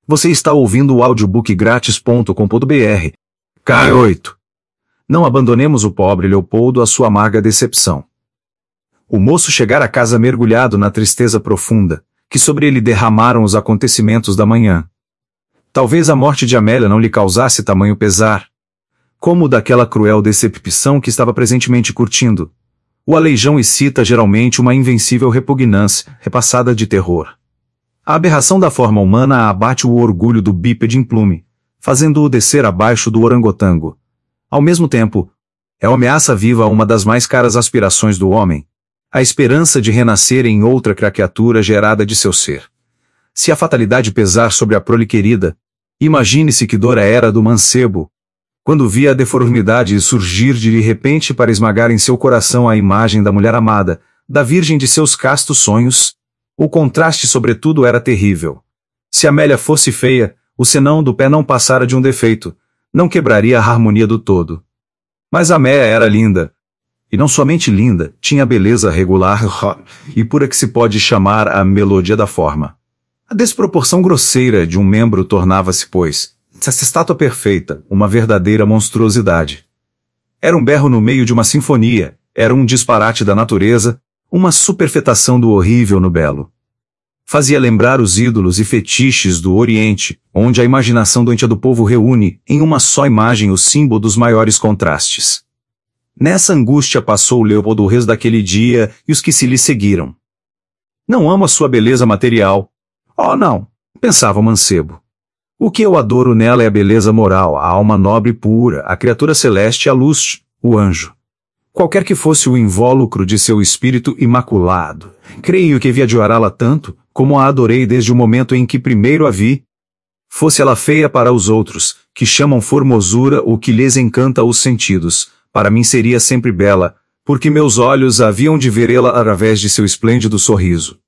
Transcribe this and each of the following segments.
Você está ouvindo o audiobookgratis.com.br. K8. Não abandonemos o pobre Leopoldo à sua amarga decepção. O moço chegara a casa mergulhado na tristeza profunda, que sobre ele derramaram os acontecimentos da manhã. Talvez a morte de Amélia não lhe causasse tamanho pesar, como o daquela cruel decepção que estava presentemente curtindo. O aleijão excita geralmente uma invencível repugnância, repassada de terror. A aberração da forma humana abate o orgulho do bípede implume, fazendo-o descer abaixo do orangotango. Ao mesmo tempo, é uma ameaça viva a uma das mais caras aspirações do homem, a esperança de renascer em outra criatura gerada de seu ser. Se a fatalidade pesar sobre a prole querida, imagine-se que dor era do mancebo, quando via a deformidade surgir de repente para esmagar em seu coração a imagem da mulher amada, da virgem de seus castos sonhos. O contraste sobretudo era terrível. Se Amélia fosse feia, o senão do pé não passara de um defeito, não quebraria a harmonia do todo. Mas Amélia era linda. E não somente linda, tinha a beleza regular e pura que se pode chamar a melodia da forma. A desproporção grosseira de um membro tornava-se, pois, essa estátua perfeita, uma verdadeira monstruosidade. Era um berro no meio de uma sinfonia, era um disparate da natureza, uma superfetação do horrível no belo. Fazia lembrar os ídolos e fetiches do Oriente, onde a imaginação doentia do povo reúne, em uma só imagem, o símbolo dos maiores contrastes. Nessa angústia passou Leopoldo o resto daquele dia e os que se lhe seguiram. Não amo a sua beleza material. Oh, não, pensava o mancebo. O que eu adoro nela é a beleza moral, a alma nobre e pura, a criatura celeste, a luz, o anjo. Qualquer que fosse o invólucro de seu espírito imaculado, creio que havia de orá-la tanto, como a adorei desde o momento em que primeiro a vi. Fosse ela feia para os outros, que chamam formosura o que lhes encanta os sentidos, para mim seria sempre bela, porque meus olhos haviam de ver ela através de seu esplêndido sorriso.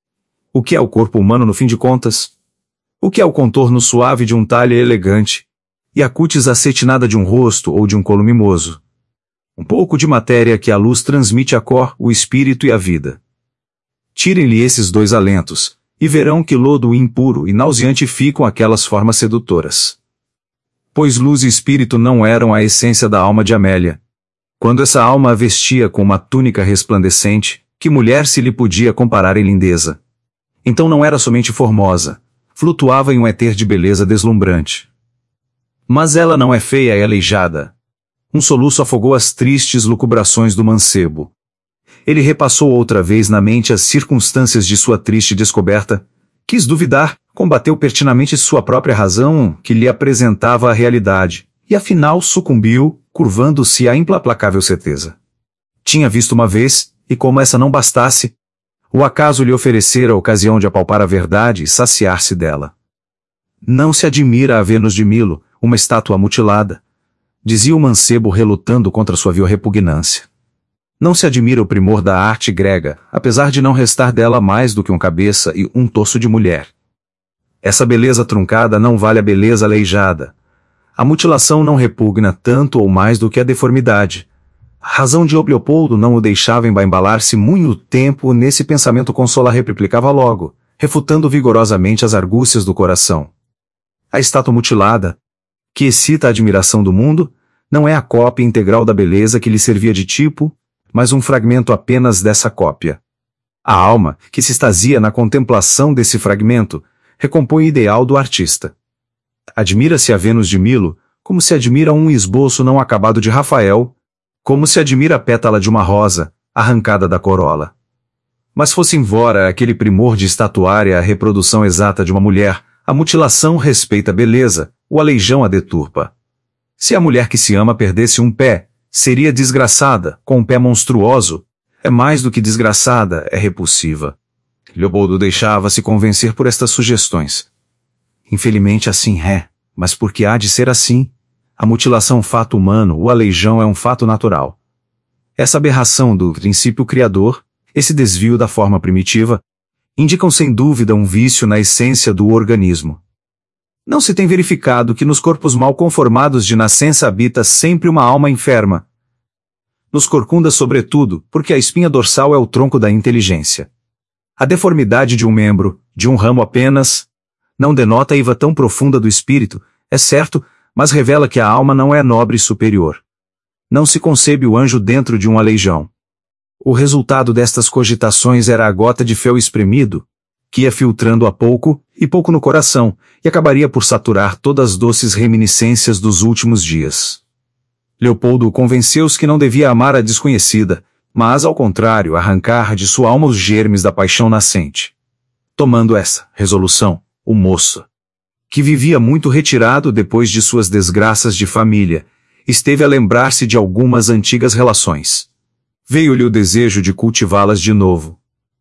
O que é o corpo humano no fim de contas? O que é o contorno suave de um talhe elegante, e a cútis acetinada de um rosto ou de um colo mimoso? Um pouco de matéria que a luz transmite a cor, o espírito e a vida. Tirem-lhe esses dois alentos, e verão que lodo impuro e nauseante ficam aquelas formas sedutoras. Pois luz e espírito não eram a essência da alma de Amélia. Quando essa alma a vestia com uma túnica resplandecente, que mulher se lhe podia comparar em lindeza? Então não era somente formosa, flutuava em um éter de beleza deslumbrante. Mas ela não é feia e aleijada. Um soluço afogou as tristes lucubrações do mancebo. Ele repassou outra vez na mente as circunstâncias de sua triste descoberta, quis duvidar, combateu pertinamente sua própria razão, que lhe apresentava a realidade, e afinal sucumbiu, curvando-se à implacável certeza. Tinha visto uma vez, e como essa não bastasse, o acaso lhe oferecera a ocasião de apalpar a verdade e saciar-se dela. Não se admira a Vênus de Milo, uma estátua mutilada, dizia o mancebo relutando contra sua vil repugnância. Não se admira o primor da arte grega, apesar de não restar dela mais do que um cabeça e um torso de mulher. Essa beleza truncada não vale a beleza aleijada. A mutilação não repugna tanto ou mais do que a deformidade. A razão de Leopoldo não o deixava embalar-se muito tempo nesse pensamento consolar replicava logo, refutando vigorosamente as argúcias do coração. A estátua mutilada, que excita a admiração do mundo, não é a cópia integral da beleza que lhe servia de tipo, mas um fragmento apenas dessa cópia. A alma, que se extasia na contemplação desse fragmento, recompõe o ideal do artista. Admira-se a Vênus de Milo, como se admira um esboço não acabado de Rafael, como se admira a pétala de uma rosa, arrancada da corola. Mas fosse embora aquele primor de estatuária a reprodução exata de uma mulher, a mutilação respeita a beleza, o aleijão a deturpa. Se a mulher que se ama perdesse um pé, seria desgraçada, com um pé monstruoso. É mais do que desgraçada, é repulsiva. Leopoldo deixava-se convencer por estas sugestões. Infelizmente assim é, mas por que há de ser assim? A mutilação é um fato humano, o aleijão é um fato natural. Essa aberração do princípio criador, esse desvio da forma primitiva, indicam sem dúvida um vício na essência do organismo. Não se tem verificado que nos corpos mal conformados de nascença habita sempre uma alma enferma. Nos corcundas sobretudo, porque a espinha dorsal é o tronco da inteligência. A deformidade de um membro, de um ramo apenas, Não denota a eiva tão profunda do espírito, é certo, mas revela que a alma não é nobre e superior. Não se concebe o anjo dentro de um aleijão. O resultado destas cogitações era a gota de fel espremido, que ia filtrando a pouco, e pouco no coração, e acabaria por saturar todas as doces reminiscências dos últimos dias. Leopoldo convenceu-se que não devia amar a desconhecida, mas, ao contrário, arrancar de sua alma os germes da paixão nascente. Tomando essa resolução, o moço, que vivia muito retirado depois de suas desgraças de família, esteve a lembrar-se de algumas antigas relações. Veio-lhe o desejo de cultivá-las de novo.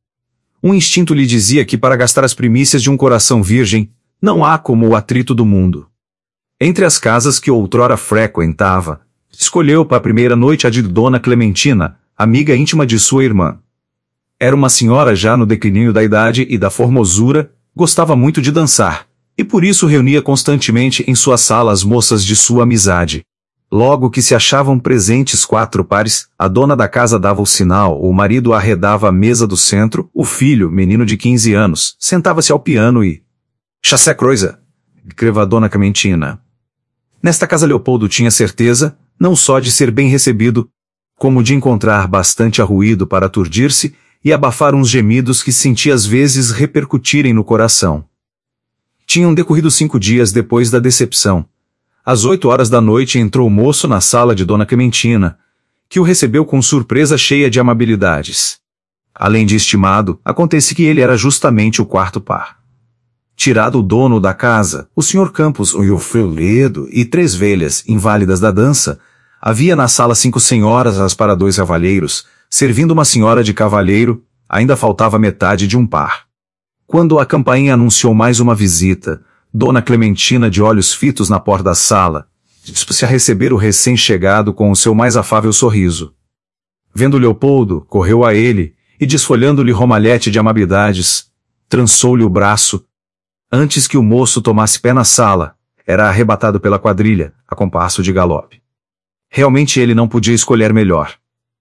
Um instinto lhe dizia que para gastar as primícias de um coração virgem, não há como o atrito do mundo. Entre as casas que outrora frequentava, escolheu para a primeira noite a de Dona Clementina, amiga íntima de sua irmã. Era uma senhora já no declínio da idade e da formosura, gostava muito de dançar, e por isso reunia constantemente em sua sala as moças de sua amizade. Logo que se achavam presentes 4 pares, a dona da casa dava o sinal, o marido arredava a mesa do centro, o filho, menino de 15 anos, sentava-se ao piano e... "Chassé Croisa", escreva a Dona Clementina. Nesta casa Leopoldo tinha certeza, não só de ser bem recebido, como de encontrar bastante arruído para aturdir-se e abafar uns gemidos que sentia às vezes repercutirem no coração. Tinham decorrido 5 dias depois da decepção. Às 8 horas da noite entrou o moço na sala de Dona Clementina, que o recebeu com surpresa cheia de amabilidades. Além de estimado, acontece que ele era justamente o 4º par. Tirado o dono da casa, o Sr. Campos e o Feuledo e 3 velhas inválidas da dança, havia na sala 5 senhoras para 2 cavalheiros, servindo uma senhora de cavalheiro, ainda faltava metade de um par. Quando a campainha anunciou mais uma visita, Dona Clementina, de olhos fitos na porta da sala, dispôs-se a receber o recém-chegado com o seu mais afável sorriso. Vendo Leopoldo, correu a ele, e desfolhando-lhe romalhete de amabilidades, trançou-lhe o braço. Antes que o moço tomasse pé na sala, era arrebatado pela quadrilha, a compasso de galope. Realmente ele não podia escolher melhor.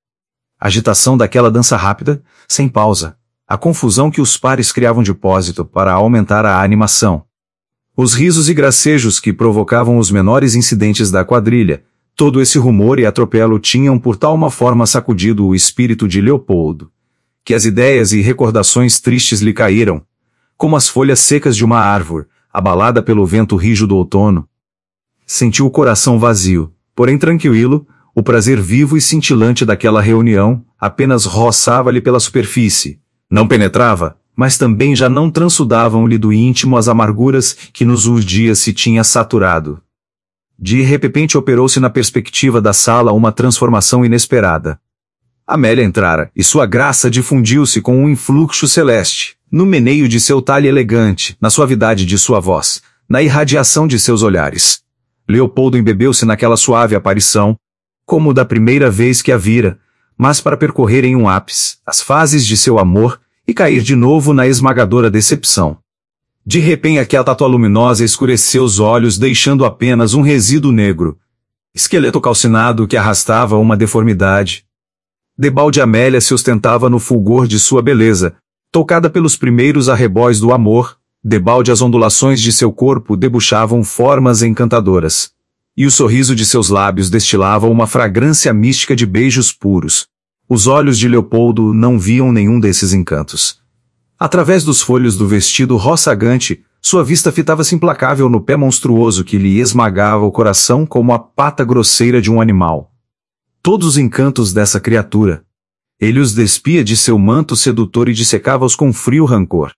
A agitação daquela dança rápida, sem pausa, a confusão que os pares criavam de propósito para aumentar a animação, os risos e gracejos que provocavam os menores incidentes da quadrilha, todo esse rumor e atropelo tinham por tal uma forma sacudido o espírito de Leopoldo, que as ideias e recordações tristes lhe caíram, como as folhas secas de uma árvore, abalada pelo vento rijo do outono. Sentiu o coração vazio, porém tranquilo, o prazer vivo e cintilante daquela reunião apenas roçava-lhe pela superfície, não penetrava, mas também já não transudavam-lhe do íntimo as amarguras que nos dias se tinha saturado. De repente operou-se na perspectiva da sala uma transformação inesperada. Amélia entrara, e sua graça difundiu-se com um influxo celeste, no meneio de seu talhe elegante, na suavidade de sua voz, na irradiação de seus olhares. Leopoldo embebeu-se naquela suave aparição, como da primeira vez que a vira, mas para percorrer em um ápice as fases de seu amor, e cair de novo na esmagadora decepção. De repente aquela tátua luminosa escureceu os olhos deixando apenas um resíduo negro, esqueleto calcinado que arrastava uma deformidade. Debalde Amélia se ostentava no fulgor de sua beleza, tocada pelos primeiros arrebóis do amor, debalde as ondulações de seu corpo debuxavam formas encantadoras, e o sorriso de seus lábios destilava uma fragrância mística de beijos puros. Os olhos de Leopoldo não viam nenhum desses encantos. Através dos folhos do vestido roçagante, sua vista fitava-se implacável no pé monstruoso que lhe esmagava o coração como a pata grosseira de um animal. Todos os encantos dessa criatura. Ele os despia de seu manto sedutor e dissecava-os com frio rancor.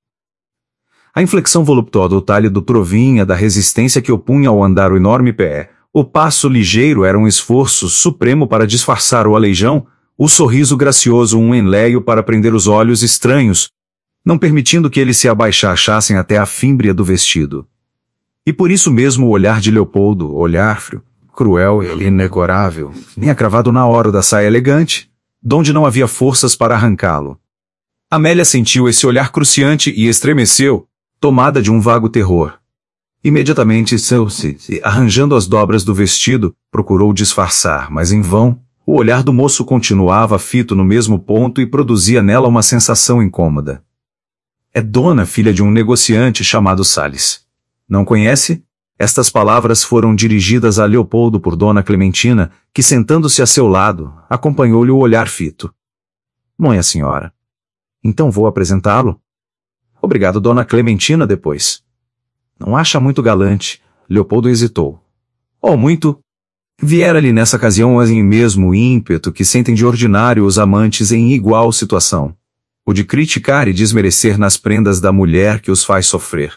A inflexão voluptuosa do talhe do trovinha da resistência que opunha ao andar o enorme pé, o passo ligeiro era um esforço supremo para disfarçar o aleijão, o sorriso gracioso um enleio para prender os olhos estranhos, não permitindo que eles se abaixassem até a fímbria do vestido. E por isso mesmo o olhar de Leopoldo, olhar frio, cruel e inegorável, vinha cravado na hora da saia elegante, donde não havia forças para arrancá-lo. Amélia sentiu esse olhar cruciante e estremeceu, tomada de um vago terror. Imediatamente se arranjando as dobras do vestido, procurou disfarçar, mas em vão. O olhar do moço continuava fito no mesmo ponto e produzia nela uma sensação incômoda. É dona filha de um negociante chamado Salles, Não conhece? Estas palavras foram dirigidas a Leopoldo por Dona Clementina, que sentando-se a seu lado, acompanhou-lhe o olhar fito. Não é a senhora. Então vou apresentá-lo? Obrigado, Dona Clementina, depois. Não acha muito galante? Leopoldo hesitou. Oh, muito. Viera-lhe nessa ocasião o mesmo ímpeto que sentem de ordinário os amantes em igual situação. O de criticar e desmerecer nas prendas da mulher que os faz sofrer.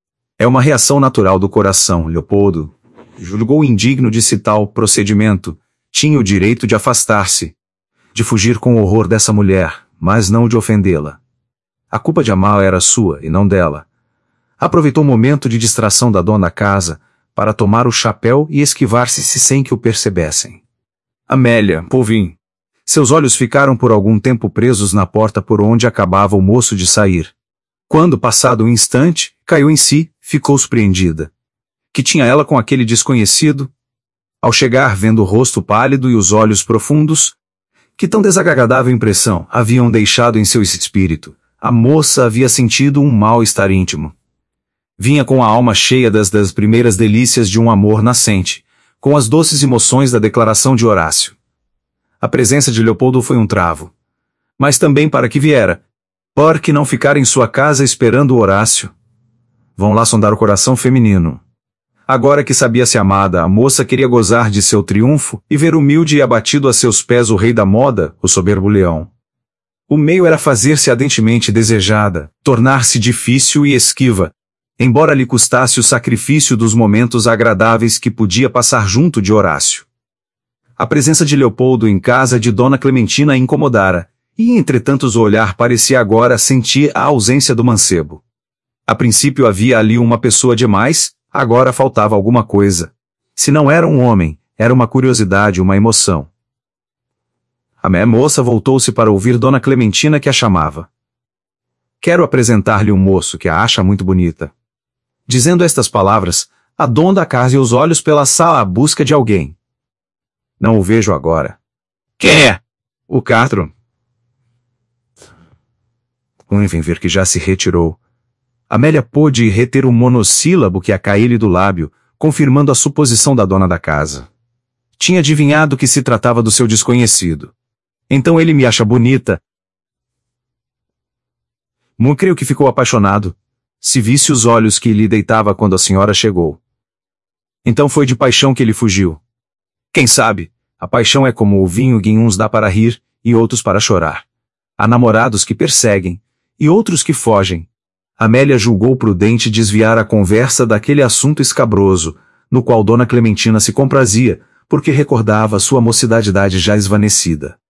É uma reação natural do coração, Leopoldo. Julgou indigno de se tal procedimento. Tinha o direito de afastar-se, de fugir com o horror dessa mulher, mas não de ofendê-la. A culpa de amá-la era sua e não dela. Aproveitou o momento de distração da dona casa para tomar o chapéu e esquivar-se sem que o percebessem. Amélia, polvim. Seus olhos ficaram por algum tempo presos na porta por onde acabava o moço de sair. Quando, passado um instante, caiu em si, ficou surpreendida. Que tinha ela com aquele desconhecido? Ao chegar, vendo o rosto pálido e os olhos profundos, que tão desagradável impressão haviam deixado em seu espírito, a moça havia sentido um mal-estar íntimo. Vinha com a alma cheia das primeiras delícias de um amor nascente, com as doces emoções da declaração de Horácio. A presença de Leopoldo foi um travo. Mas também para que viera. Por que não ficar em sua casa esperando o Horácio? Vão lá sondar o coração feminino. Agora que sabia-se amada, a moça queria gozar de seu triunfo e ver humilde e abatido a seus pés o rei da moda, o soberbo leão. O meio era fazer-se ardentemente desejada, tornar-se difícil e esquiva, embora lhe custasse o sacrifício dos momentos agradáveis que podia passar junto de Horácio. A presença de Leopoldo em casa de Dona Clementina a incomodara, e entretanto o olhar parecia agora sentir a ausência do mancebo. A princípio havia ali uma pessoa demais, agora faltava alguma coisa. Se não era um homem, era uma curiosidade, uma emoção. A moça voltou-se para ouvir Dona Clementina que a chamava. Quero apresentar-lhe um moço que a acha muito bonita. Dizendo estas palavras, a dona da casa os olhos pela sala à busca de alguém. Não o vejo agora. Quem é? O Catro. Convém ver que já se retirou. Amélia pôde reter o monossílabo que a caía-lhe do lábio, confirmando a suposição da dona da casa. Tinha adivinhado que se tratava do seu desconhecido. Então ele me acha bonita. Creio que ficou apaixonado. Se visse os olhos que lhe deitava quando a senhora chegou. Então foi de paixão que ele fugiu. Quem sabe, a paixão é como o vinho que uns dá para rir, e outros para chorar. Há namorados que perseguem, e outros que fogem. Amélia julgou prudente desviar a conversa daquele assunto escabroso, no qual Dona Clementina se comprazia, porque recordava sua mocidade já esvanecida.